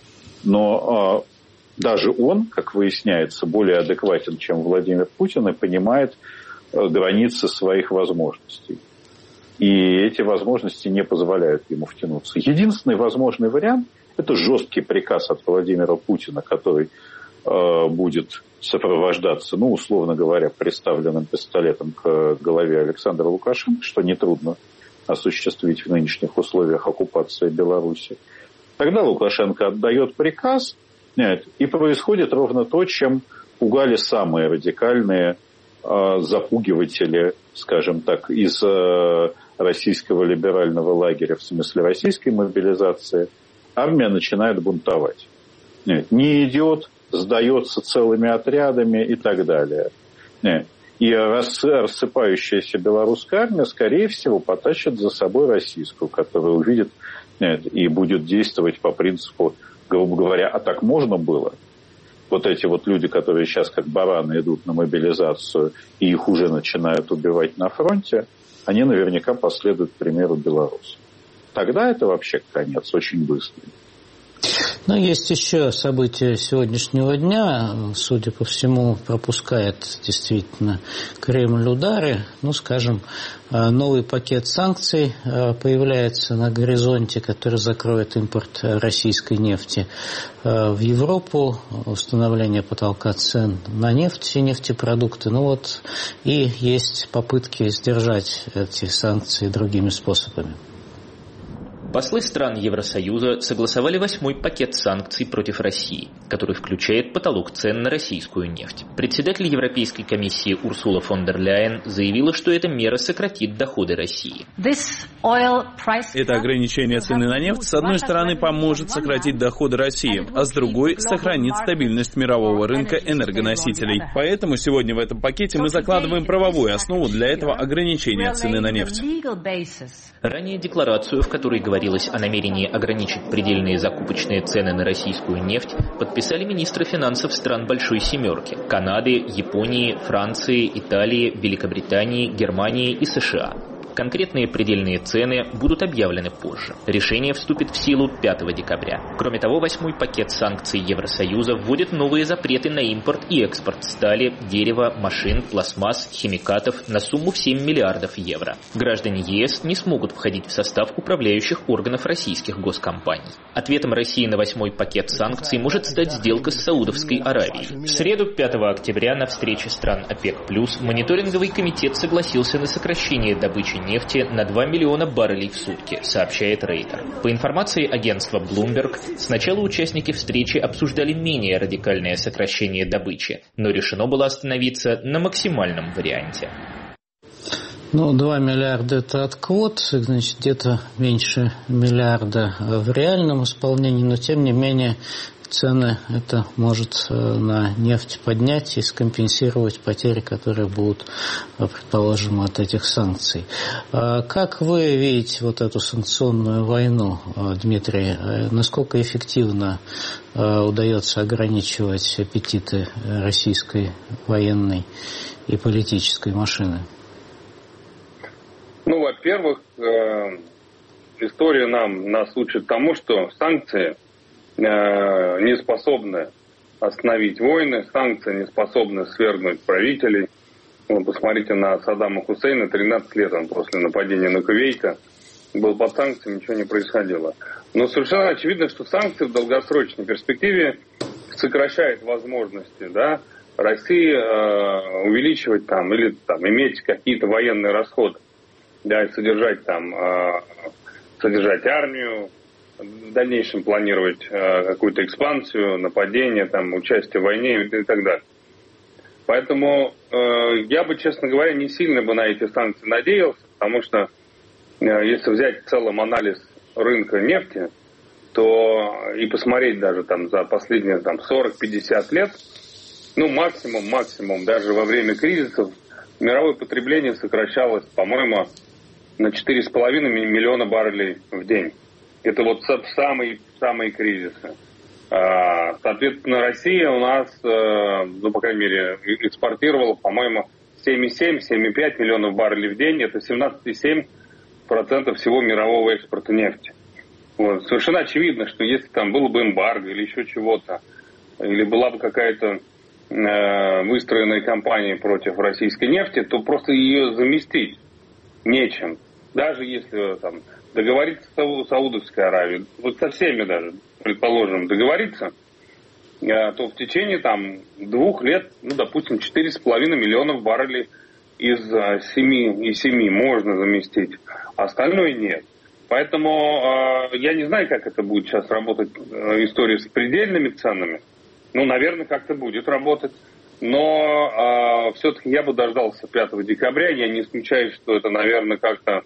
Но даже он, как выясняется, более адекватен, чем Владимир Путин, и понимает границы своих возможностей. И эти возможности не позволяют ему втянуться. Единственный возможный вариант – это жесткий приказ от Владимира Путина, который будет сопровождаться, условно говоря, приставленным пистолетом к голове Александра Лукашенко, что нетрудно осуществить в нынешних условиях оккупации Беларуси. Тогда Лукашенко отдает приказ, и происходит ровно то, чем пугали самые радикальные запугиватели, скажем так, из российского либерального лагеря, в смысле российской мобилизации. Армия начинает бунтовать. Не идет, сдается целыми отрядами и так далее. И рассыпающаяся белорусская армия, скорее всего, потащит за собой российскую, которая увидит и будет действовать по принципу, грубо говоря, а так можно было? Вот эти вот люди, которые сейчас как бараны идут на мобилизацию, и их уже начинают убивать на фронте, они наверняка последуют примеру белорусов. Тогда это вообще конец, очень быстрый. Но есть еще события сегодняшнего дня. Судя по всему, пропускает действительно Кремль удары. Скажем, новый пакет санкций появляется на горизонте, который закроет импорт российской нефти в Европу, установление потолка цен на нефть и нефтепродукты. И есть попытки сдержать эти санкции другими способами. Послы стран Евросоюза согласовали 8-й пакет санкций против России, который включает потолок цен на российскую нефть. Председатель Европейской комиссии Урсула фон дер Ляйен заявила, что эта мера сократит доходы России. Это ограничение цены на нефть, с одной стороны, поможет сократить доходы России, а с другой – сохранит стабильность мирового рынка энергоносителей. Поэтому сегодня в этом пакете мы закладываем правовую основу для этого ограничения цены на нефть. Ранее декларацию, в которой говорилось о намерении ограничить предельные закупочные цены на российскую нефть, подписали министры финансов стран Большой Семерки – Канады, Японии, Франции, Италии, Великобритании, Германии и США. Конкретные предельные цены будут объявлены позже. Решение вступит в силу 5 декабря. Кроме того, 8-й пакет санкций Евросоюза вводит новые запреты на импорт и экспорт стали, дерева, машин, пластмасс, химикатов на сумму в 7 миллиардов евро. Граждане ЕС не смогут входить в состав управляющих органов российских госкомпаний. Ответом России на 8-й пакет санкций может стать сделка с Саудовской Аравией. В среду, 5 октября, на встрече стран ОПЕК+, мониторинговый комитет согласился на сокращение добычи нефти на 2 миллиона баррелей в сутки, сообщает Рейтер. По информации агентства Bloomberg, сначала участники встречи обсуждали менее радикальное сокращение добычи, но решено было остановиться на максимальном варианте. 2 миллиарда – это от квот, значит, где-то меньше миллиарда в реальном исполнении, но тем не менее цены это может на нефть поднять и скомпенсировать потери, которые будут, предположим, от этих санкций. Как вы видите эту санкционную войну, Дмитрий? Насколько эффективно удается ограничивать аппетиты российской военной и политической машины? Во-первых, история нас учит тому, что санкции не способны остановить войны, санкции не способны свергнуть правителей. Посмотрите на Саддама Хусейна, 13 лет он после нападения на Кувейт был под санкциями, ничего не происходило. Но совершенно очевидно, что санкции в долгосрочной перспективе сокращают возможности России увеличивать или иметь какие-то военные расходы, и содержать армию, в дальнейшем планировать какую-то экспансию, нападение, участие в войне и так далее. Поэтому я бы, честно говоря, не сильно бы на эти санкции надеялся, потому что если взять в целом анализ рынка нефти, то и посмотреть даже за последние 40-50 лет, максимум, даже во время кризисов, мировое потребление сокращалось, по-моему, на 4,5 миллиона баррелей в день. Это вот самые кризисы. Соответственно, Россия у нас, ну, по крайней мере, экспортировала, по-моему, 7,7-7,5 миллионов баррелей в день. Это 17,7% всего мирового экспорта нефти. Вот. Совершенно очевидно, что если там было бы эмбарго или еще чего-то, или была бы какая-то выстроенная кампания против российской нефти, то просто ее заместить нечем. Даже если там договориться с Саудовской Аравией, вот со всеми даже, предположим, договориться, то в течение там 2 лет, ну, допустим, 4,5 миллионов баррелей из 7 можно заместить, а остальное нет. Поэтому я не знаю, как это будет сейчас работать, история с предельными ценами. Ну, наверное, как-то будет работать. Но все-таки я бы дождался 5 декабря. Я не исключаю, что это, наверное, как-то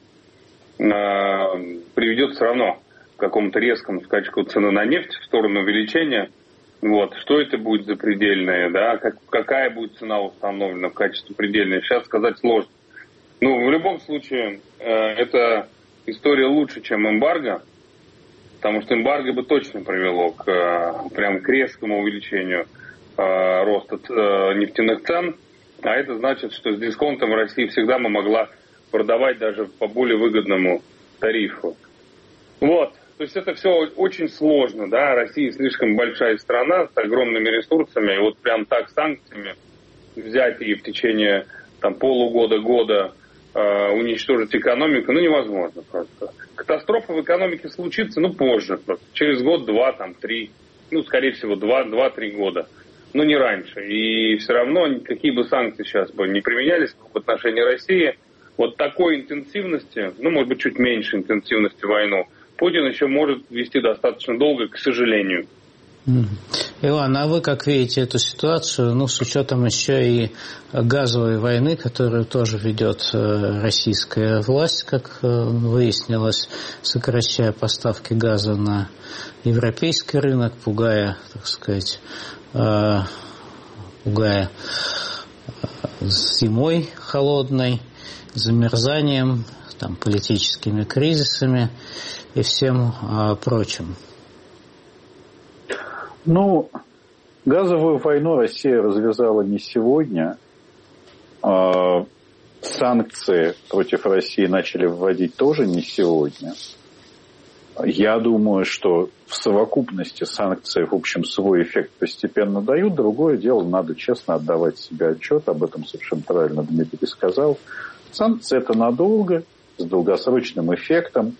приведет все равно к какому-то резкому скачку цены на нефть в сторону увеличения. Вот. Что это будет за предельное, да? Какая будет цена установлена в качестве предельной, сейчас сказать сложно. Ну, в любом случае, это история лучше, чем эмбарго, потому что эмбарго бы точно привело прям к резкому увеличению роста нефтяных цен, а это значит, что с дисконтом Россия всегда могла продавать даже по более выгодному тарифу. Вот, то есть это все очень сложно, да, Россия слишком большая страна с огромными ресурсами, и вот прям так санкциями взять и в течение там полугода-года уничтожить экономику, ну, невозможно просто. Катастрофа в экономике случится, ну, позже, просто. Через год, 2, там, 3, ну, скорее всего, 2-3 года, но не раньше. И все равно, какие бы санкции сейчас бы не применялись в отношении России, вот такой интенсивности, ну, может быть, чуть меньше интенсивности войну, Путин еще может вести достаточно долго, к сожалению. Иван, а вы как видите эту ситуацию, ну, с учетом еще и газовой войны, которую тоже ведет российская власть, как выяснилось, сокращая поставки газа на европейский рынок, пугая, так сказать, пугая зимой холодной, замерзанием, там, политическими кризисами и всем прочим. Ну, газовую войну Россия развязала не сегодня. Санкции против России начали вводить тоже не сегодня. Я думаю, что в совокупности санкции, в общем, свой эффект постепенно дают. Другое дело, надо честно отдавать себе отчет, об этом совершенно правильно Дмитрий сказал. Санкции – это надолго, с долгосрочным эффектом.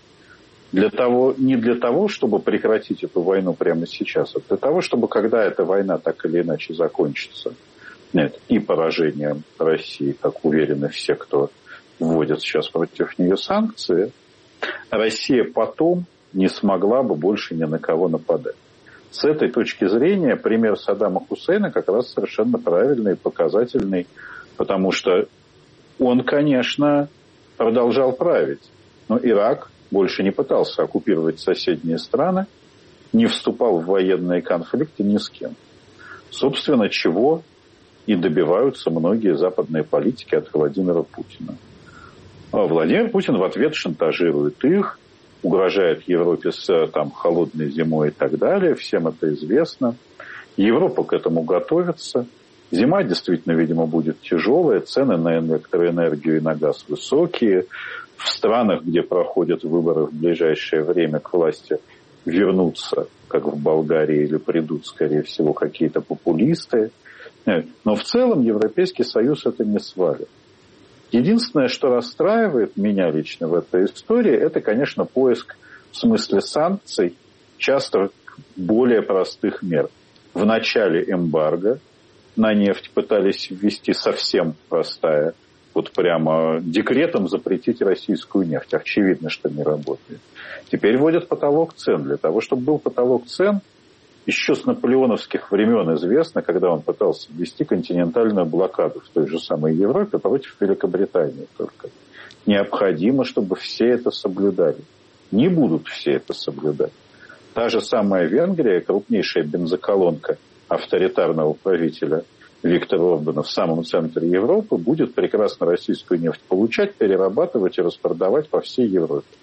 Не для того, чтобы прекратить эту войну прямо сейчас, а для того, чтобы, когда эта война так или иначе закончится, и поражением России, как уверены все, кто вводит сейчас против нее санкции, Россия потом не смогла бы больше ни на кого нападать. С этой точки зрения пример Саддама Хусейна как раз совершенно правильный и показательный, потому что он, конечно, продолжал править, но Ирак больше не пытался оккупировать соседние страны, не вступал в военные конфликты ни с кем. Собственно, чего и добиваются многие западные политики от Владимира Путина. А Владимир Путин в ответ шантажирует их, угрожает Европе с там, холодной зимой и так далее. Всем это известно. Европа к этому готовится. Зима действительно, видимо, будет тяжелая. Цены на электроэнергию и на газ высокие. В странах, где проходят выборы в ближайшее время, к власти вернутся, как в Болгарии, или придут, скорее всего, какие-то популисты. Но в целом Европейский Союз это не свалит. Единственное, что расстраивает меня лично в этой истории, это, конечно, поиск в смысле санкций, часто более простых мер. В начале эмбарго на нефть пытались ввести совсем простая, вот прямо декретом запретить российскую нефть. Очевидно, что не работает. Теперь вводят потолок цен. Для того, чтобы был потолок цен, еще с наполеоновских времен известно, когда он пытался ввести континентальную блокаду в той же самой Европе против Великобритании только. Необходимо, чтобы все это соблюдали. Не будут все это соблюдать. Та же самая Венгрия, крупнейшая бензоколонка авторитарного правителя Виктора Орбана в самом центре Европы, будет прекрасно российскую нефть получать, перерабатывать и распродавать по всей Европе.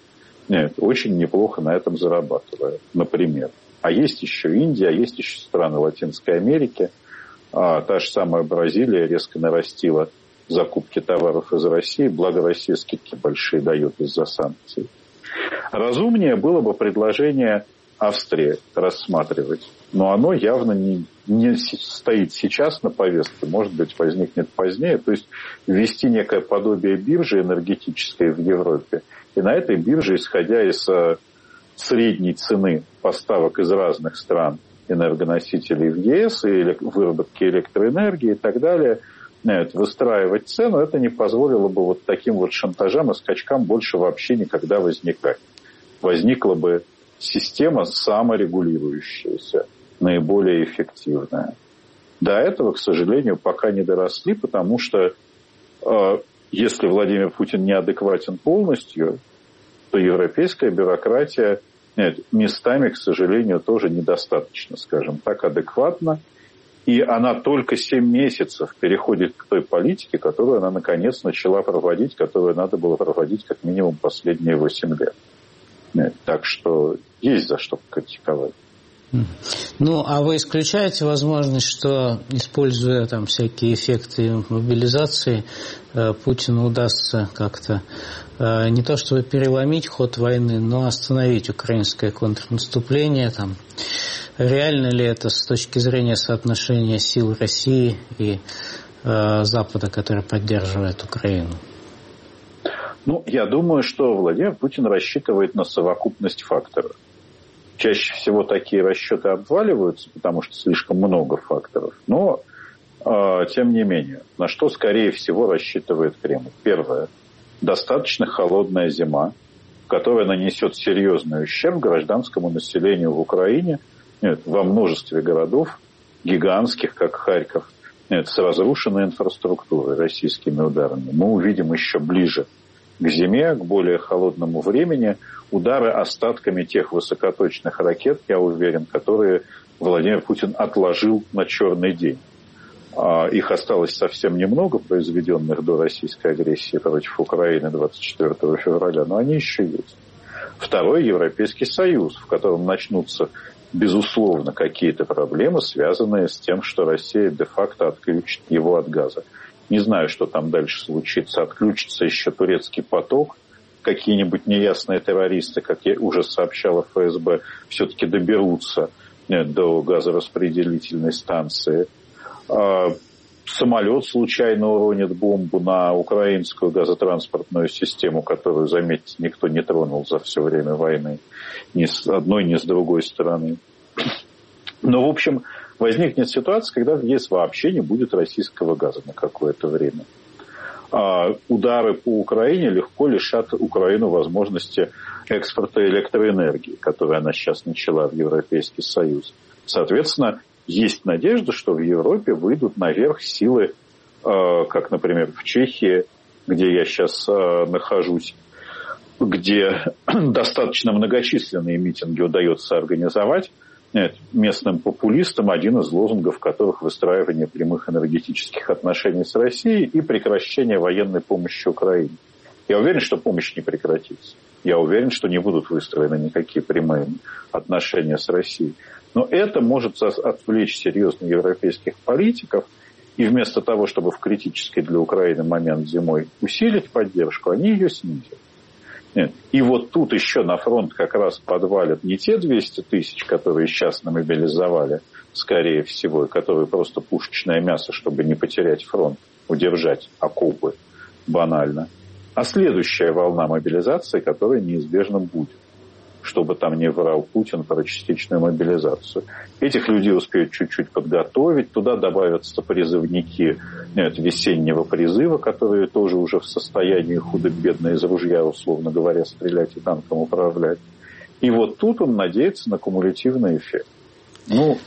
очень неплохо на этом зарабатывая, например. А есть еще Индия, есть еще страны Латинской Америки. Та же самая Бразилия резко нарастила закупки товаров из России, благо Россия скидки большие дает из-за санкций. Разумнее было бы предложение Австрии рассматривать, но оно явно не стоит сейчас на повестке, может быть, возникнет позднее, то есть ввести некое подобие биржи энергетической в Европе, и на этой бирже, исходя из средней цены поставок из разных стран энергоносителей в ЕС и выработки электроэнергии и так далее, выстраивать цену, это не позволило бы вот таким вот шантажам и скачкам больше вообще никогда возникать. Возникла бы система саморегулирующаяся, наиболее эффективная. До этого, к сожалению, пока не доросли, потому что если Владимир Путин неадекватен полностью, то европейская бюрократия местами, к сожалению, тоже недостаточно, скажем так, адекватна. И она только 7 месяцев переходит к той политике, которую она наконец начала проводить, которую надо было проводить как минимум последние 8 лет. Так что есть за что критиковать. Ну, а вы исключаете возможность, что, используя там всякие эффекты мобилизации, Путину удастся как-то не то чтобы переломить ход войны, но остановить украинское контрнаступление? Там, реально ли это с точки зрения соотношения сил России и Запада, который поддерживает Украину? Ну, я думаю, что Владимир Путин рассчитывает на совокупность факторов. Чаще всего такие расчеты обваливаются, потому что слишком много факторов. Но, тем не менее, на что, скорее всего, рассчитывает Кремль? Первое. Достаточно холодная зима, которая нанесет серьезный ущерб гражданскому населению в Украине, во множестве городов, гигантских, как Харьков, с разрушенной инфраструктурой российскими ударами. Мы увидим еще ближе к зиме, к более холодному времени, удары остатками тех высокоточных ракет, я уверен, которые Владимир Путин отложил на черный день. Их осталось совсем немного, произведенных до российской агрессии против Украины 24 февраля, но они еще есть. Второй — Европейский Союз, в котором начнутся, безусловно, какие-то проблемы, связанные с тем, что Россия де-факто отключит его от газа. Не знаю, что там дальше случится. Отключится еще турецкий поток. Какие-нибудь неясные террористы, как я уже сообщала ФСБ, все-таки доберутся до газораспределительной станции. Самолет случайно уронит бомбу на украинскую газотранспортную систему, которую, заметьте, никто не тронул за все время войны. Ни с одной, ни с другой стороны. Но, в общем, возникнет ситуация, когда в ЕС вообще не будет российского газа на какое-то время. Удары по Украине легко лишат Украину возможности экспорта электроэнергии, которую она сейчас начала в Европейский Союз. Соответственно, есть надежда, что в Европе выйдут наверх силы, как, например, в Чехии, где я сейчас нахожусь, где достаточно многочисленные митинги удается организовать. Местным популистам, один из лозунгов которых выстраивание прямых энергетических отношений с Россией и прекращение военной помощи Украине. Я уверен, что помощь не прекратится. Я уверен, что не будут выстроены никакие прямые отношения с Россией. Но это может отвлечь серьезно европейских политиков, и вместо того, чтобы в критический для Украины момент зимой усилить поддержку, они ее снизят. И вот тут еще на фронт как раз подвалят не те 200 тысяч, которые сейчас намобилизовали, скорее всего, и которые просто пушечное мясо, чтобы не потерять фронт, удержать окопы банально, а следующая волна мобилизации, которая неизбежно будет, чтобы там не врал Путин про частичную мобилизацию. Этих людей успеют чуть-чуть подготовить, туда добавятся призывники весеннего призыва, которые тоже уже в состоянии худо-бедно из ружья, условно говоря, стрелять и танком управлять. И вот тут он надеется на кумулятивный эффект. Ну,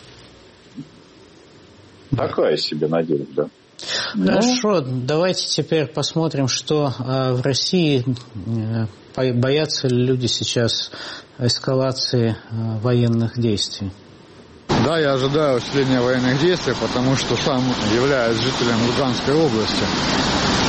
такая себе надежда. Хорошо, давайте теперь посмотрим, что в России. Боятся ли люди сейчас эскалации военных действий? Да, я ожидаю усиления военных действий, потому что сам являюсь жителем Луганской области.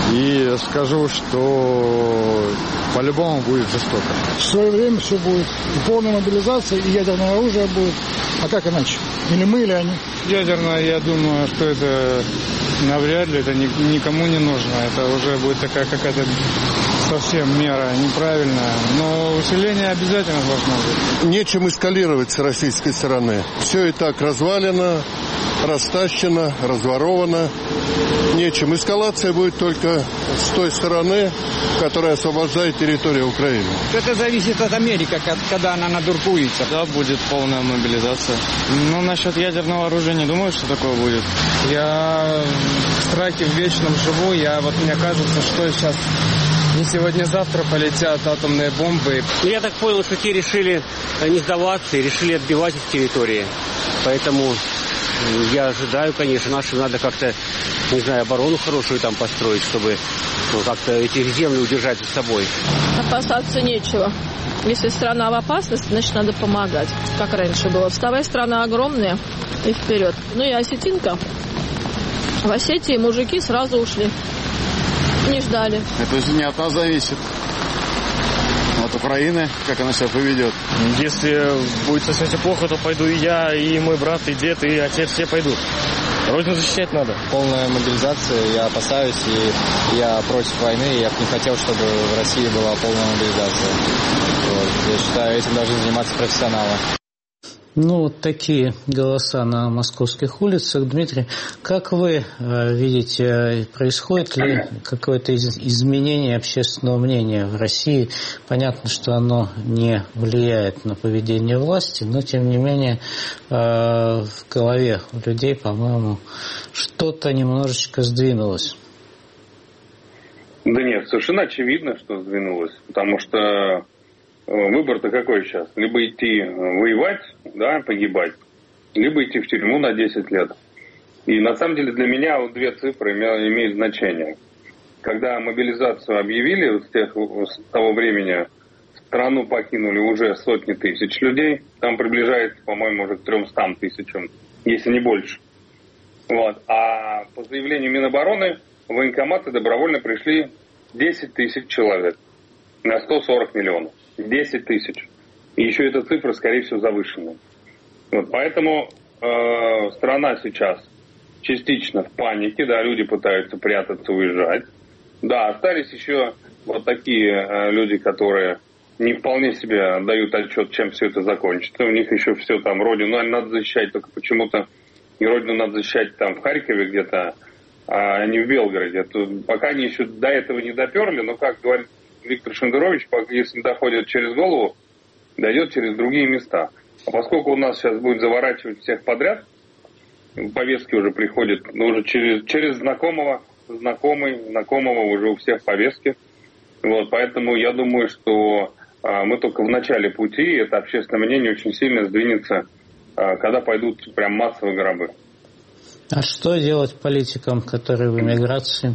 И скажу, что по-любому будет жестоко. В свое время все будет. И полная мобилизация, и ядерное оружие будет. А как иначе? Или мы, или они? Ядерное, я думаю, что это навряд ли, это никому не нужно. Это уже будет такая какая-то совсем мера неправильная. Но усиление обязательно должно быть. Нечем эскалировать с российской стороны. Все и так развалено, растащено, разворовано. Нечем. Эскалация будет только с той стороны, которая освобождает территорию Украины. Это зависит от Америки, когда она надуркуется. Да, будет полная мобилизация. Но насчет ядерного оружия не думаю, что такое будет. Я в страхе в вечном живу. Мне кажется, что сейчас не сегодня-завтра полетят атомные бомбы. Я так понял, что те решили не сдаваться и решили отбивать их территории. Поэтому я ожидаю, конечно, нашим надо как-то, не знаю, оборону хорошую там построить, чтобы как-то эти земли удержать за собой. Опасаться нечего. Если страна в опасности, значит, надо помогать, как раньше было. Вставай, страна огромная, и вперед. Ну и осетинка. В Осетии мужики сразу ушли. Не ждали. Это не от нас зависит. От Украины, как она себя поведет. Если будет совсем все плохо, то пойду и я, и мой брат, и дед, и отец, все пойдут. Родину защищать надо. Полная мобилизация, я опасаюсь, и я против войны, и я бы не хотел, чтобы в России была полная мобилизация. Я считаю, этим должны заниматься профессионалы. Ну, вот такие голоса на московских улицах. Дмитрий, как вы видите, происходит ли какое-то изменение общественного мнения в России? Понятно, что оно не влияет на поведение власти, но, тем не менее, в голове у людей, по-моему, что-то немножечко сдвинулось. Да нет, совершенно очевидно, что сдвинулось, потому что выбор-то какой сейчас? Либо идти воевать, да, погибать, либо идти в тюрьму на 10 лет. И на самом деле для меня вот две цифры имеют значение. Когда мобилизацию объявили, с того времени страну покинули уже сотни тысяч людей. Там приближается, по-моему, уже к 300 тысячам, если не больше. Вот. А по заявлению Минобороны в военкоматы добровольно пришли 10 тысяч человек на 140 миллионов. 10 тысяч. И еще эта цифра, скорее всего, завышенная. Вот, поэтому страна сейчас частично в панике, да, люди пытаются прятаться, уезжать. Да, остались еще вот такие люди, которые не вполне себе отдают отчет, чем все это закончится. У них еще все там, родину надо защищать, только почему-то и родину надо защищать там в Харькове где-то, а не в Белгороде. Пока они еще до этого не доперли, но, как говорит Виктор Шендерович, если доходит через голову, дойдет через другие места. А поскольку у нас сейчас будет заворачивать всех подряд, повестки уже приходят, уже через знакомого уже у всех повестки. Вот, поэтому я думаю, что мы только в начале пути, и это общественное мнение очень сильно сдвинется, когда пойдут прям массовые гробы. А что делать политикам, которые в эмиграции?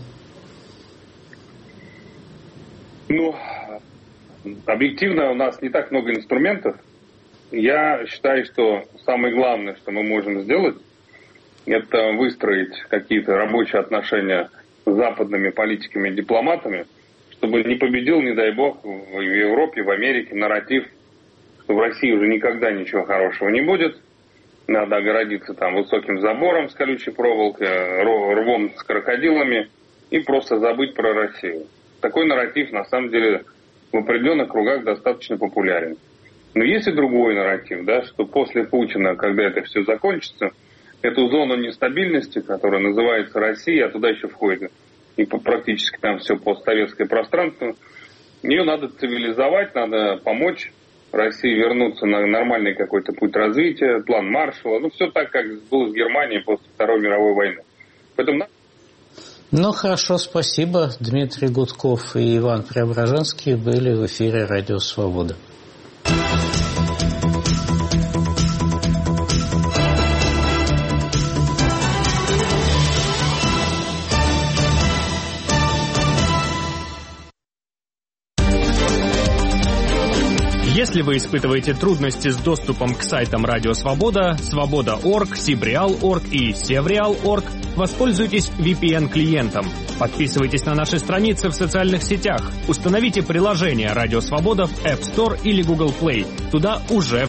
Ну, объективно у нас не так много инструментов. Я считаю, что самое главное, что мы можем сделать, это выстроить какие-то рабочие отношения с западными политиками и дипломатами, чтобы не победил, не дай бог, в Европе, в Америке нарратив, что в России уже никогда ничего хорошего не будет. Надо огородиться там высоким забором с колючей проволокой, рвом с крокодилами и просто забыть про Россию. Такой нарратив, на самом деле, в определенных кругах достаточно популярен. Но есть и другой нарратив, да, что после Путина, когда это все закончится, эту зону нестабильности, которая называется Россия, а туда еще входит и практически там все постсоветское пространство, ее надо цивилизовать, надо помочь России вернуться на нормальный какой-то путь развития, план Маршалла, ну все так, как было с Германией после Второй мировой войны. Поэтому... Ну, хорошо, спасибо. Дмитрий Гудков и Иван Преображенский были в эфире «Радио Свобода». Если вы испытываете трудности с доступом к сайтам Радио Свобода, Свобода.орг, Сибреал.орг и Севреал.орг, воспользуйтесь VPN-клиентом. Подписывайтесь на наши страницы в социальных сетях. Установите приложение «Радио Свобода» в App Store или Google Play. Туда уже